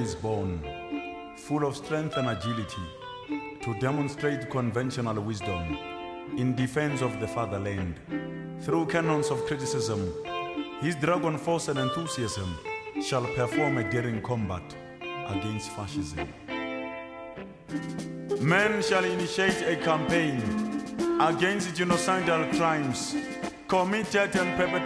is born, full of strength and agility, to demonstrate conventional wisdom in defense of the fatherland. Through cannons of criticism, his dragon force and enthusiasm shall perform a daring combat against fascism. Men shall initiate a campaign against genocidal crimes committed and perpetrated